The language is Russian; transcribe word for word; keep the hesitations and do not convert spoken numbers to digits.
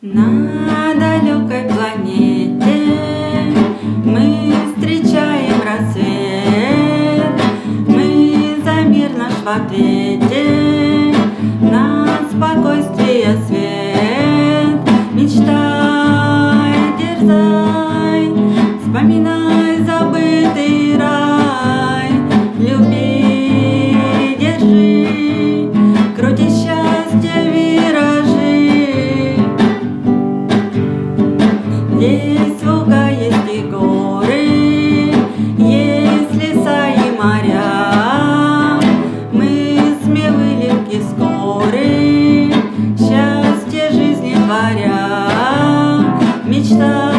На далекой планете мы встречаем рассвет, мы за мир наш в ответе, на спокойствие свет. Мечтай, дерзай, вспоминай забытый рай, люби, держи, крути счастье виражи. Здесь луга есть и горы, есть леса и моря. Мы смелы, легки, скоры, счастье жизни творя. Мечта